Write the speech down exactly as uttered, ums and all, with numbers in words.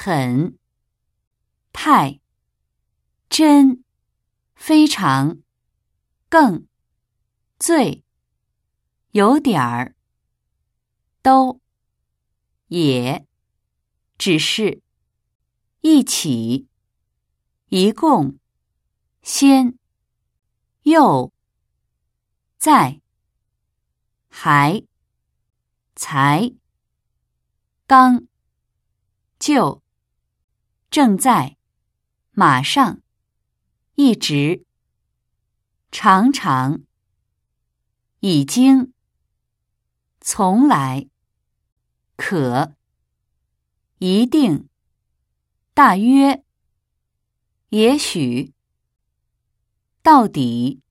很、太、真、非常、更、最、有点儿、都、也、只是、一起、一共、先、又、在、还、才、刚、就、正在、马上、一直、常常、已经、从来、可、一定、大约、也许、到底、